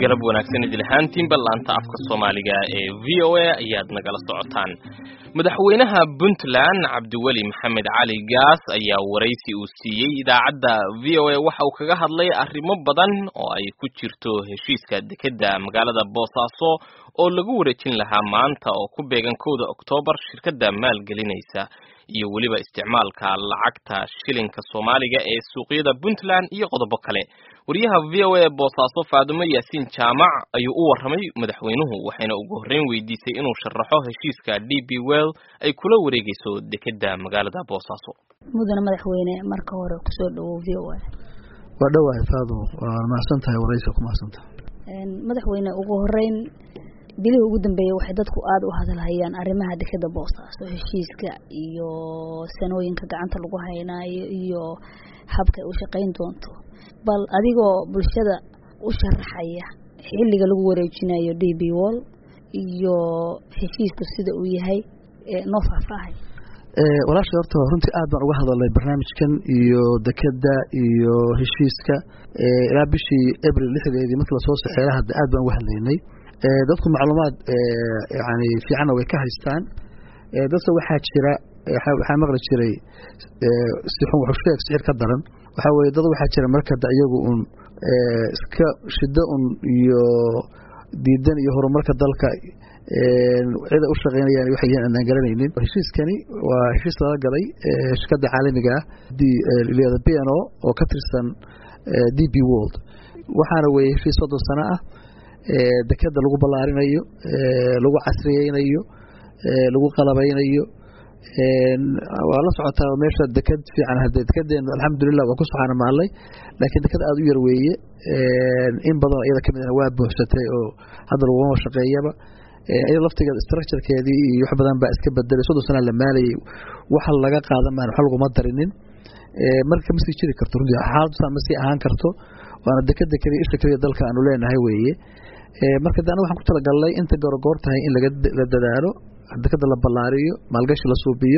galab wanaagsan idil ahaantiin ballaanta afka Soomaaliga ee VOA ayaad nagala socotaan. Madaxweynaha Puntland Cabdiweli Maxamed Cali Gaas ayaa wareysi uu siiyay idaacadda VOA waxa uu kaga hadlay arrimo badan oo ay ku jirto heshiiska dekedda magaalada Boosaaso oo lagu wareejin lahaa maanta oo ku beegan 1 Oktoobar shirkadda maalgelinaysa iyo waliba isticmaalka lacagta shilinka Soomaaliga ee suuqyada Puntland iyo qodobo kale. wariyaha VOA Boosaaso Faadumo Yaasiin Jaamac ayuu u warramay madaxweynuhu waxayna ugu horreyn weydiisay inuu sharaxo heshiiska DP World ay kula wareegayso dekedda magaalada Boosaaso. mudane madaxweyne marka hore ku soo dhawo VOA. waa dhawahay Faadumo, waa mahadsantahay waraysiga ku mahadsantahay. madaxweyne ugu horreyn bilihii ugu dambeeyay waxay dadku aad u hadalhayaan arrimaha dekedda Boosaaso, heshiiska iyo sanooyinka gacanta lagu haynaayo iyo habka uu shaqayn doonto. bal adigoo bulshada u sharaxaya xilliga lagu wareejinayo DP World iyo heshiisku sida uu yahay noo faahfaahay. walaashay horta runtii aad baan uga hadalnay barnaamijkan iyo dekedda iyo heshiiska ilaa bishii April 6 markii la soo saxeeray hadda aad baan uga hadlaynay. dadku macluumaad yani fiican way ka haystaan. dadka waxaa jira waxaa maqli jiray si xun wax sheeg sicir ka daran. waxa weeye dad waxaa jira marka iyagu iska shida iyo diidan iyo horumarka dalka cida u shaqeynayaan waxay aan garanaynin. heshiiskani waa heshiis laga galay shirkadda caalamiga ah leedahay P&O oo ka tirsan DP World. waxaana weeye heshiis 30 sano ah dekedda lagu ballaarinayo, lagu casriyeynayo, lagu qalabaynayo. waa la socotaa meesha deked fiican hadda dekedeena alxamdulillah waa ku saxana maalay, laakiin deked aad u yar weeye. in badan iyada kamid ah waa buuxsatay oo hadda lagu shaqeeyaba. iyada laftigeeda structure-keedii iyo wax badan baa iska bedelay. 30 sano la maalayay waxa laga qaadan maan waxa lagu ma darinin. marka ma sii jiri karto runtii xaaladu ma sii ahaan karto. waana dekedda kaliya isha kaliya dalka aanu leenahay weeye. marka dana waxaan ku talagalnay inta goor tahay in laga dadaalo dekedda la ballaariyo, maalgashi la suubiyo,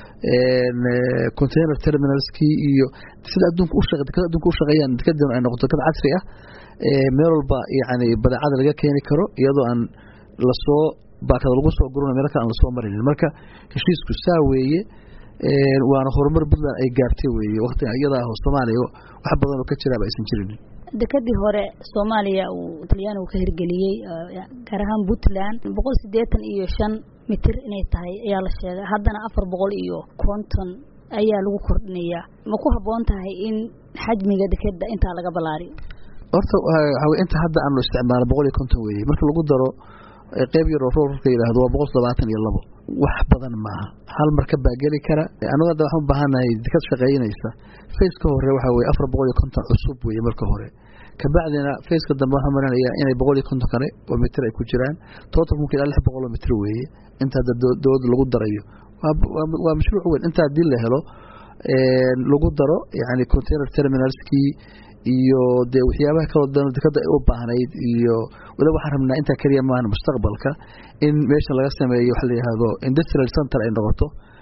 container terminalski iyo sida adduunka u shaqeeyaan dekeddan ay noqoto deked casri ah. meel walba yani badeecada laga keeni karo iyadoo aan la soo baakada lagu soo gurno meel kale aan la soo marinin. marka heshiisku saa weeye. waana horumar badan ay gaartay weeye waqtiga iyada ah Soomaaliya wax badan oo ka jira aysan jirin. dekedii hore Soomaaliya uu Talyaanigu ka hirgeliyay gaar ahaan Puntland 185 mitir inay tahay ayaa la sheegay. haddana 450 ayaa lagu kordhinayaa. ma ku haboon tahay in xajmiga dekedda inta laga ballaariyo? horta waxa inta hadda aanu isticmaalo 150 weeye. marka lagu daro qayb yar oo roorka yiraahdo waa 172 wax badan maaha. hal marka baa gali kara. anaga waxaan u baahanahay deked shaqeynaysa. face-ka hore waxa weeye 450 cusub weeye marka hore. ka bacdina face-ka dambe waxaan maranayaa inay 150 kale oo mitir ay ku jiraan. total mumkin 600 mitir weeye. inta dood lagu darayo waa mashruuc weyn. inta dil la helo lagu daro yani container terminalski iyo de waxyaabaha kala duwan dekedda ay u baahnayd iyo wala waxaan rabnaa inta kaliya ma aan mustaqbalka in meesha laga sameeyo waxa la yiraahdo industrial center ay noqoto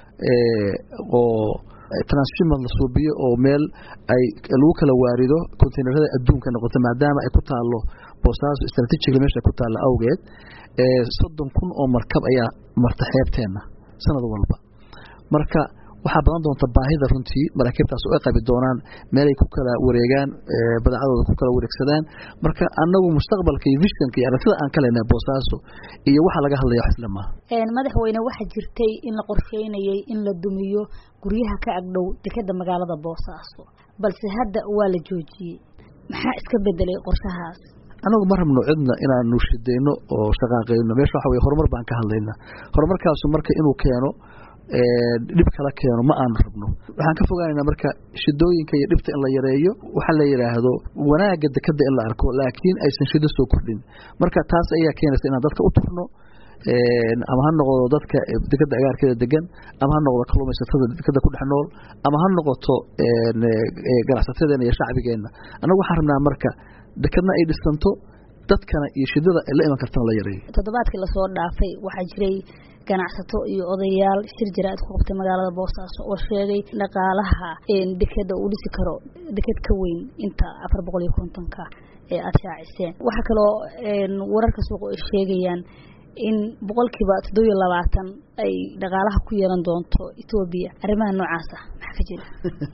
oo transshipment la suubiyo oo meel ay lagu kala waarido containerada adduunka noqoto maadaama ay ku taalo Boosaaso strategic meesha ku taalo awgeed 30,000 oo markab ayaa marta xeebteena sanad walba. marka waxa badan doonta baahida runtii maraakiibtaas oo ay qabi doonaan meel ay ku kala wareegaan badeecadooda ku kala wareegsadaan. marka anagu mustaqbalka iyo visionka iyo aragtida aan kale leenahay Boosaaso iyo waxa laga hadlayo isla ma madaxweyne waxa jirtay in la qorsheynayay in la dumiyo guryaha ka agdhow dekedda magaalada Boosaaso, balse hadda waa la joojiyay. maxaa iska bedelay qorshahaas? anagu ma rabno cidna inaanu shideyno oo shaqaaqeyno. meesha waxa weeye horumar baan ka hadlaynaa. horumarkaas marka inuu keeno dib kala keeno ma aan rabno. waxaan ka fogaanaynaa marka shidooyinka iyo dhibta in la yareeyo. waxa la yiraahdo wanaaga dekedda in la arko laakiin aysan shido soo kordhin. marka taas ayaa keenaysa inaan dadka u turno ama ha noqdo dadka dekedda agaarkeeda degan, ama ha noqdo kalluumaysatada dekedda ku dhex nool, ama ha noqoto ganacsatada iyo shacbigeena. anagu waxaan rabnaa marka dekedna ay dhisanto, dadkana iyo shidada la iman kartana la yareeyo. toddobaadkii la soo dhaafay waxaa jiray ganacsato iyo odayaal shir jiraad ku qabtay magaalada Boosaaso oo sheegay dhaqaalaha dekeda uu dhisi karo deked ka weyn inta 450ka ee aad shaaciseen waxa kale oo wararka suuqa ay sheegayaan in boqolkiiba 27 ay dhaqaalaha ku yeelan doonto Ethiopia arrimaha noocaas ah maxaa ka jira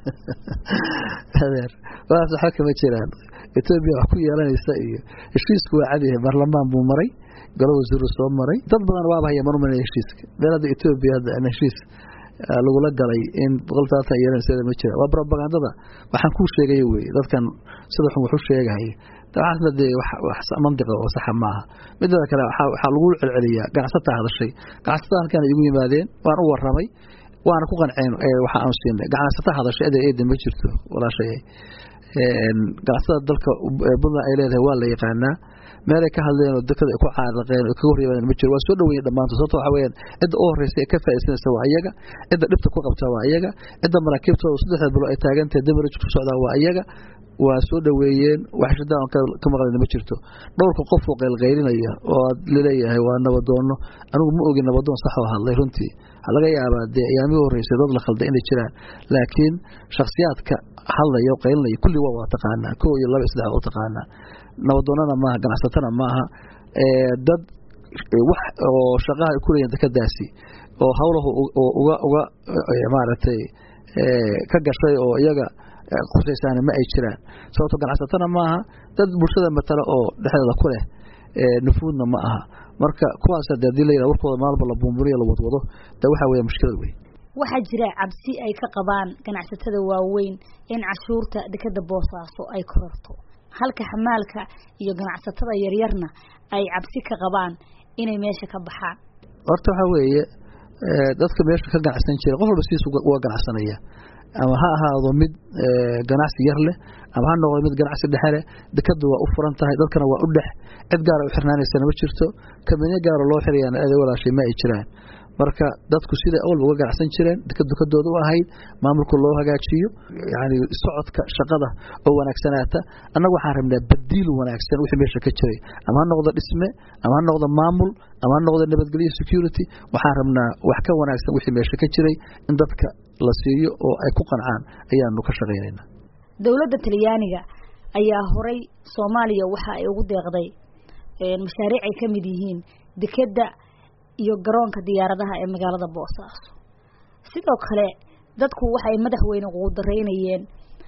hadeer waxa kama jiraan Ethiopia wax ku yeelanaysa iyo heshiisku waa cadi baarlamaan buu maray galo wasiir soo maray dad badan waa bahaya marmay heshiiska beelada Ethiopia hadda heshiis lagu la galay in boqoltaata yeelanaysa ma jira waa propagandada waxaan ku sheegay way dadkan sida wuxuu sheegay taasna wax mantiqa oo sax ma aha midda kale waxa lagu celceliyaa ganacsatada hadashay ganacsatada halkan igu yimaadeen waan u waramay waana ku qanceen waxa aan siinay ganacsatada hadashay eeday ma jirto walaashay ganacsatada dalka bada ay leedahay waa la yaqaanaa meel ay ka hadleen oo dadka ku caaraqeen oo ka horreeyeen ma jiro waa soo dhaweeyay dhamaantood sababtoo waxa weeyaan cid oo horeysay ka faa'iideysanaysa waa iyaga cid dhibta ku qabta waa iyaga cid maraakiibtooda saddex bilo ay taagantahay dabaraj ku socda waa iyaga waa soo dhaweeyeen wax shidaan ka maqleen ma jirto dhowrka qof oo qeylqeylinaya oo leeyahay waa nabadoono anigu ma ogin nabadoon sax oo hadlay runtii laga yaabaa ayaamii horeysay dad la khalday inay jiraan laakiin shakhsiyaadka hadlaya qeylinaya kulli waa taqaanaa 1 iyo 2 3 oo taqaanaa nabadoonana ma ganacsatana maaha dad wax oo shaqaha ku leeyahay dadkaasi oo hawlaha uga maaragtay ka gashay oo iyaga qofaysan ma ay jiraan sababtoo ganacsatana maaha dad bulshada matala oo dhexdeeda ku leh nufuudna ma aha marka kuwaas hadii la yiraahdo warkooda maalba la buumburiyo la wadwado waxa weeye mushkilad weey waxa jira cabsi ay ka qabaan ganacsatada waaweyn in cashuurta dekada Boosaaso ay kororto halka xamaalka iyo ganacsatada yaryarna ay cabsi ka qabaan inay meesha ka baxaan horta waxa weeye dadka meesha ka ganacsan jira qof walba siisu waa ganacsanaya ama ha ahaado mid ganacsi yar leh ama ha noqdo mid ganacsi dhexe leh dekadu waa u furan tahay dadkana waa u dhex cid gaar ah u xirnaanaysa ma jirto kamina gaar loo xiriyaan aad walaashay ma ay jiraan marka dadku sida awal uga ganacsan jireen dekadooda u ahayd maamulka loo hagaajiyo yaani socodka shaqada oo wanaagsanaata annagu waxaan rabnaa badiil wanaagsan wixii meesha ka jiray ama ha noqdo dhisme ama ha noqdo maamul ama ha noqdo nabadgelyo security waxaan rabnaa wax ka wanaagsan wixii meesha ka jiray in dadka la siiyo oo ay ku qancaan ayaanu ka shaqeynaynaa dawladda Talyaaniga ayaa horay Soomaaliya waxa ay ugu deeqday mashaariic ay kamid yihiin dekada iyo garoonka diyaaradaha ee magaalada Boosaaso sidoo kale dadku waxay madaxweyne ugu dareynayeen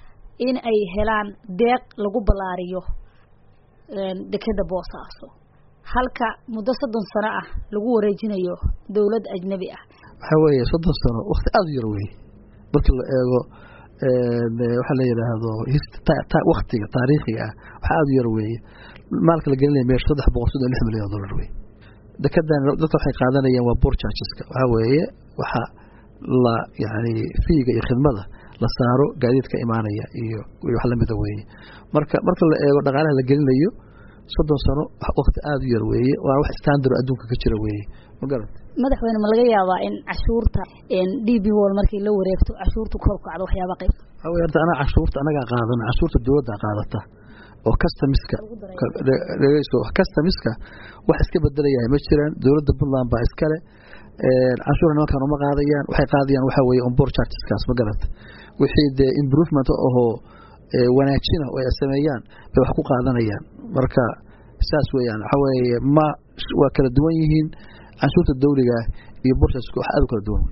in ay helaan deeq lagu balaariyo dekada Boosaaso halka muddo 30 sano ah lagu wareejinayo dawlad ajnabi ah waxa weeye 30 sano waqti aad u yar weey marka la eego waxa la yiraahdo waqtiga taariikhiga waxa aad u yar weey maalka la gelinayo meesha $336 milyan weey dekadan dadka waxay qaadanayaan waa board chargeska waxa weeye waxa la yaani fiiga iyo khidmada la saaro gaadiidka imaanaya iyo wax la mid ah weeye marka la eego dhaqaalaha la gelinayo 30 sano waqti aad u yar weeye waa wax standard adduunka ka jira weeye ma garan madaxweyne ma laga yaabaa in cashuurta DB World markii la wareegto cashuurtu kor u kacdo waxyaabo qayb haweenka cashuurta anaga qaadana cashuurta dawladda qaadata oo customiska dhageyso customiska wax iska bedelayay ma jiraan dawladda Puntland baa iska leh cashuurna markaan uma qaadayaan waxay qaadayaan waxa weeye on board charges kaas ma garata wixii de improvement oo wanaajina oo ay sameeyaan bay wax ku qaadanayaan marka saas weeyaan waxa weeye ma waa kala duwan yihiin cashuurta dawliga iyo boorsaska wax aad u kala duwan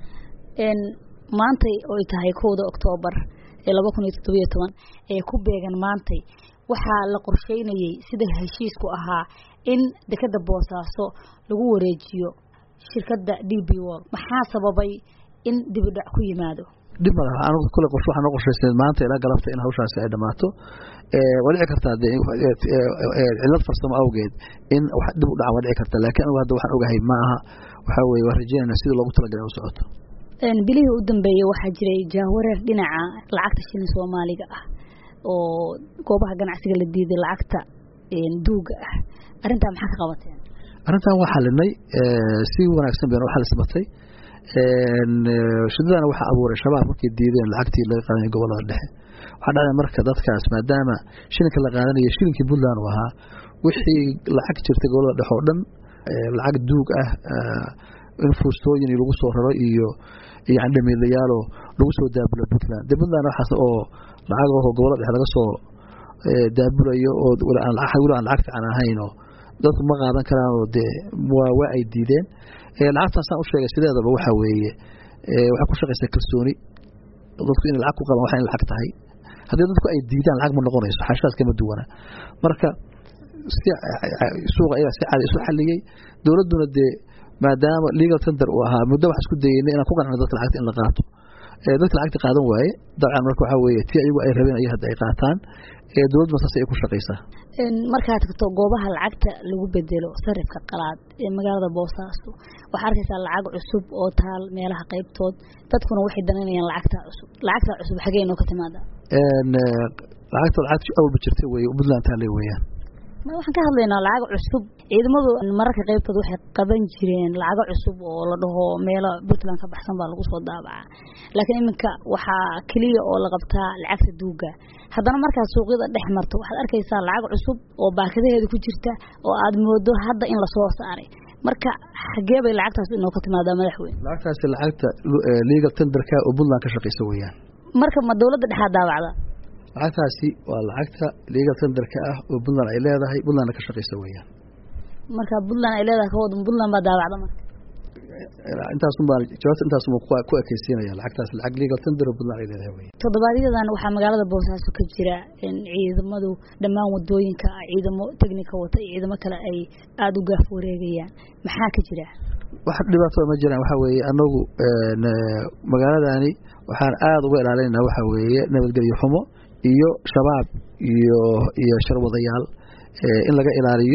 maantay oo ay tahay 1 Oktoobar 2017 ee ku beegan maantay waxa la qorsheynayay sida heshiisku ahaa in dekada Boosaaso lagu wareejiyo shirkadda DB World maxaa sababay in dib u dhac ku yimaado dib ma laha anigu kule qorshe waxaan qorsheysnay maanta ilaa galabta in hawshaasi ay dhamaato walici kartaa cilad farsamo awgeed in wax dib u dhac walici kartaa laakiin anigu hadda waxaan ogahay ma aha waxa weeye waa rajaynaa sida loogu talagalay u socoto bilihii u dambeeyay waxa jiray jahwareer dhinaca lacagta shilin Soomaaliga ah oo goobaha ganacsiga la diiday lacagta duuga ah arinta maxaa ka qabateen arintan waxa xalinay si wanaagsan baan waxa la sabatay shidana waxa abuuray shabaab markay diideen lacagtii laga qaadanay gobolada dhexe waxa dhacay marka dadkaas maadaama shilinka la qaadanayo shilinkii Puntland waxa wixii lacag jirtay gobolada dhexe oo dhan lacag duug ah in fuustooyin lagu soo raro iyo dhamiilayaal lagu soo daabulo Puntland Puntland waxa oo lacag oo gobolada dhexe laga soo daabulayo oo wala aan lacag fiican ahayn oo dadku ma qaadan karaan oo de waa ay diideen lacagtaas aan u sheegay sideedaba waxa weeye waxa ku shaqeysa kalsooni dadku in lacag ku qaban waxa in lacag tahay haddii dadku ay diidaan lacag ma noqonayso xashaas kama duwana marka suuqa ayaa si caadi isu xaliyay dawladuna de maadaama legal tender uu ahaa muddo wax isku dayeynay inaan ku qancino dadka lacagta in la qaato dadka lacagta qaadan waaye dabcan marka waxa weeye tii ayagu ay rabeen ay hadda ay qaataan dawladdu saas ay ku shaqeysaa marka tagto goobaha lacagta lagu bedelo sarifka qalaad ee magaalada Boosaaso waxa arkaysaa lacag cusub oo taal meelaha qaybtood dadkuna waxay dananayaan lacagta cusub xagee inoo ka timaada lacagta awal jirtay way Puntland taale weeyaan ma waxaan ka hadlaynaa lacag cusub ciidamadu mararka qaybtood waxay qaban jireen lacag cusub oo la dhaho meel Puntland ka baxsan baa lagu soo daabacaa laakiin iminka waxa kaliya oo la qabtaa lacagta duuga haddana marka suuqyada dhex marto waxaad arkaysaa lacag cusub oo baakadaheedu ku jirta oo aad moodo hadda in la soo saaray marka xagee bay lacagtaas inoo ka timaadaa madaxweyne lacagtaas lacagta legal tenderka oo Puntland ka shaqeysa weeyaan marka ma dawladda dhexe daabacda lacagtaasi waa lacagta legal tenderka ah oo Puntland ay leedahay Puntland ka shaqeysa weeyaan marka Puntland ay leedahay kooda Puntland baa daabacda marka intaas ku ekaysiinaya lacagtaas lacag legal tender oo Puntland ay leedahay weeyaan toddobaadyadan waxaa magaalada Boosaaso ka jira in ciidamadu dhammaan wadooyinka ciidamo technical wata ciidamo kale ay aad u gaaf wareegayaan maxaa ka jira wax dhibaato ma jiraan waxa weeye anagu magaaladani waxaan aad uga ilaalinaynaa waxa weeye nabadgelyo xumo iyo shabaab iyo sharwadayaal in laga ilaaliyo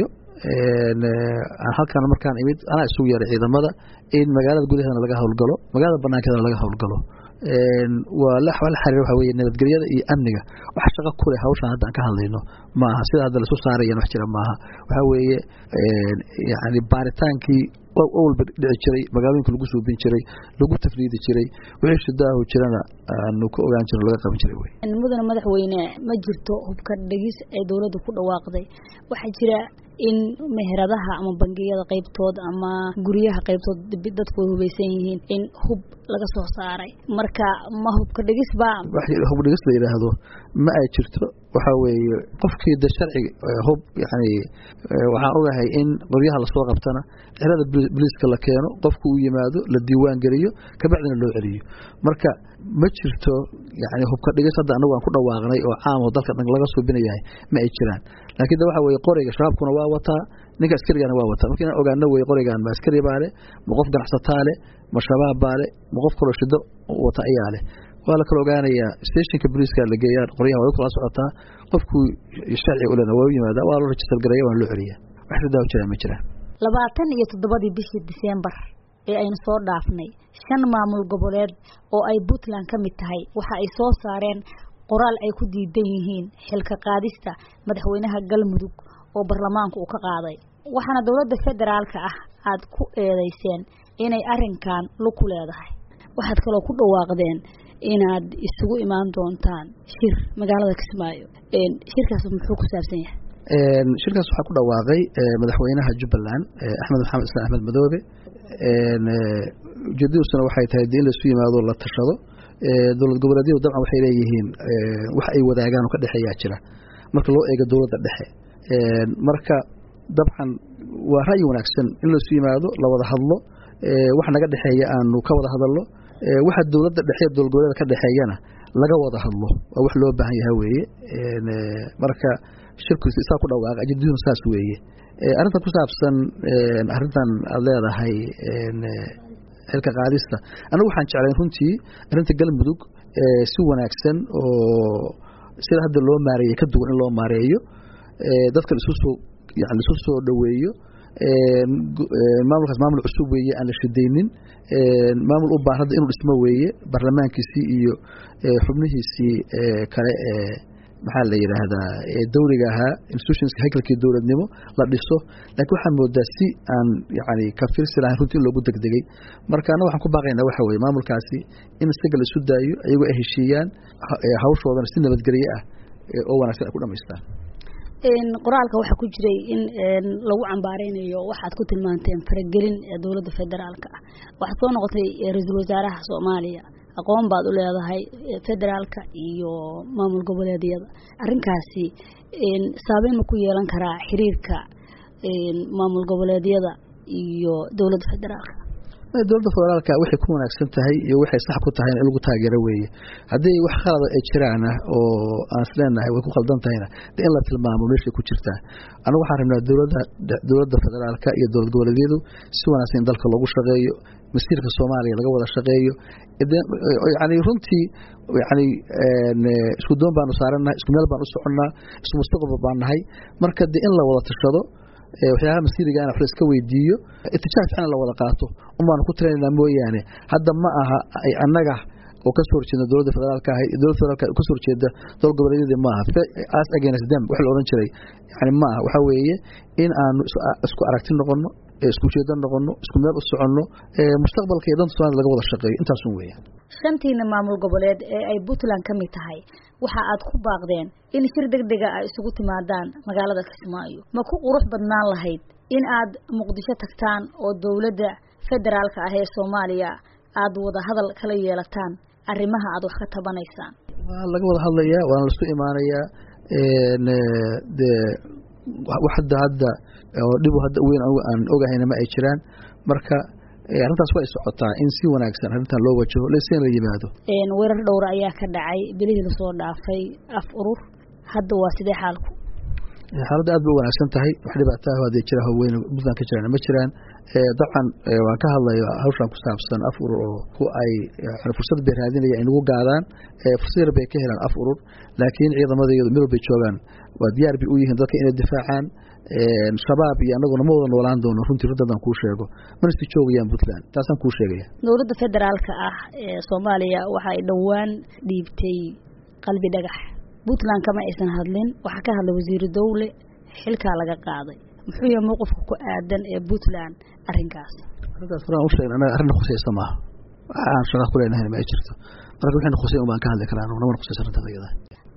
halkan markaan imid ana isugu yeeray ciidamada in magaalada gudaheeda laga hawlgalo magaalada banaankeeda laga hawlgalo waa la xiriir waxa weeye nabadgelyada iyo amniga wax shaqo ku leh hawshan hadda aan ka hadlayno maaha sida hadda la soo saarayeen wax jira maaha waxa weeye yani baaritaankii awalba dhici jiray magaalooyinka lagu suubin jiray lagu tafriidi jiray wixii shidaahu jirana aanu ku ogaan jirno laga qaban jiray wey mudana madaxweyne ma jirto hubka dhagis ay dawladdu ku dhawaaqday waxa jira in meheradaha ama bangiyada qaybtood ama guriyaha qaybtood dadku hubeysan yihiin in hub laga soo saaray marka ma hubka dhagis ba hub dhagis la yiraahdo ma ay jirto waxa weeye qofkii da sharci hub yani waxaan ogahay in qoryaha la soo qabtana xirada booliiska la keeno qofku uu yimaado la diiwaan geliyo ka bacdina loo celiyo marka ma jirto yani hubka dhigis hadda anagu aan ku dhawaaqnay oo caam oo dalka dhan laga soo binayahay ma ay jiraan laakiin waxa weeye qoriga shabaabkuna waa wataa ninka askarigana waa wataa markii aan ogaano weeye qorigan ma askari baale ma qof ganacsataa leh ma shabaab baale ma qof kale shido wata ayaa leh waa la kala ogaanayaa stationka booliiska la geeyaa qoryaha way kula socotaa qofku sharci u leeyahay waa yimaada waa loo register gareeyaa waa loo celiyaa wax ridaa u jira ma jiraan 27 bishii December ee aynu soo dhaafnay 5 maamul goboleed oo ay Puntland ka mid tahay waxa ay soo saareen qoraal ay ku diidan yihiin xilka qaadista madaxweynaha Galmudug oo baarlamaanku uu ka qaaday waxaana dawladda federaalka ah aad ku eedeyseen inay arrinkan lug leedahay waxaad kaloo ku dhawaaqdeen inaad isugu imaan doontaan shir magaalada Kismaayo shirkaas muxuu ku saabsan yahay shirkaas waxa ku dhawaaqay madaxweynaha Jubbaland Axmed Maxamed Islaan Axmed Madoobe jadiisuna waxay tahay in la isu yimaado la tashado dawlad goboleedyadu dabcan waxay leeyihiin wax ay wadaagaan oo ka dhaxeeya jira marka loo eego dawladda dhexe marka dabcan waa ra'yi wanaagsan in la isu yimaado la wada hadlo wax naga dhaxeeya aanu ka wada hadalno waxa dawladda dhexe dawlad goboleedka ka dhaxeeyana laga wada hadlo waa wax loo baahan yahay weeye marka shirkiisa isaa ku dhawaaqa jadiisuna saas weeye arrinta ku saabsan arrintan aad leedahay xilka qaadista anagu waxaan jeclayn runtii arrinta Galmudug si wanaagsan oo sida hadda loo maareeyo ka duwan in loo maareeyo dadka isu soo dhaweeyo maamulkaas maamul cusub weeye aan la shidaynin maamul u baahan inuu dhismo weeye baarlamaankiisii iyo xubnihiisii kale maxaa la yiraahdaa dawliga ahaa institutionska haykalkii dawladnimo la dhiso laakiin waxaan moodaa si aan yani ka fiirsi lahayn runtii loogu degdegay markaana waxaan ku baaqaynaa waxa weeye maamulkaasi in isaga la isu daayo ayagoo ay heshiiyaan hawshoodana si nabadgelyo ah oo wanaagsan ay ku dhamaystaan qoraalka waxa ku jiray in lagu cambaareynayo waxaad ku tilmaanteen faragelin ee dawladda federaalka ah waxaad soo noqotay ra'iisul wasaaraha Soomaaliya aqoon baad u leedahay federaalka iyo maamul goboleedyada arrinkaasi saameyn ma ku yeelan karaa xiriirka maamul goboleedyada iyo dowladda federaalka dowladda federaalka waxay ku wanaagsan tahay iyo waxay sax ku tahay in lagu taageero weeye haddii wax khalad ay jiraan oo aan isleenahay way ku qaldan tahayna in la tilmaamo meeshay ku jirtaa anagu waxaan rabnaa dowladda federaalka iyo dowlad goboleedyadu si wanaagsan in dalka loogu shaqeeyo masiirka Soomaaliya laga wada shaqeeyo yani runtii yani isku doon baan u saarnaa isku meel baan u soconnaa isku mustaqbal baan nahay marka in la wada tashado waxyaalaha masiiriga aan iska weydiiyo itijaah fiican la wada qaato umaan ku tireenaa mooyaane hadda ma aha ay annaga oo ka soo horjeeda dowladda federaalka ah dowladda federaalka ka soo horjeeda dowlad goboleedyada ma aha as against them wax la oran jiray yani ma aha waxa weeye in aan isku aragti noqono isku jeedo noqono isku meel u soconno mustaqbalka iyo danta Soomaaliya laga wada shaqeeyo intaas weeyaan shantiina maamul goboleed ee ay Puntland ka mid tahay waxa aad ku baaqdeen in shir degdeg ah isugu timaadaan magaalada Kismaayo ma ku qurux badnaan lahayd in aad Muqdisho tagtaan oo dowladda federaalka ah ee Soomaaliya aad wada hadal kala yeelataan arrimaha aad wax ka tabanaysaan waa laga wada hadlayaa waana la isku imaanayaa hadda oo dhibo hadda weyn aan ogahayna ma ay jiraan marka arrintaas way socotaa in si wanaagsan arrintan loo wajaho leeseen la yimaado weerar dhowr ayaa ka dhacay bilihii la soo dhaafay af urur hadda waa sidee xaalku xaaladda aad bay u wanaagsan tahay wax dhibaato ah hadii jira haween Puntland ka jiraan ma jiraan dabcan waan ka hadlayaa hawshan ku saabsan af urur oo ku ay fursad bay raadinayaan in ugu gaadaan fursad bay ka helaan af urur laakiin ciidamadeedu meel bay joogaan waa diyaar bi u yihiin dadka inay difaacaan shabaab iyo anaguna ma wada noolaan doono runtii runtan ku sheego mana si joogayaan Puntland taasaan ku sheegaya dowladda federaalka ah ee Soomaaliya waxa ay dhawaan dhiibtay qalbi dhagax Puntland kama aysan hadlin waxa ka hadlay wasiir dawle xilka laga qaaday muxuu yahay mowqifka ku aadan ee Puntland arrinkaas fara u sheegay anaga arrin khusaysa ma aan shaqo ku leenahay ma jirto marka waxaan khusay u baan ka hadli karaa anaguna ma khusaysan tahay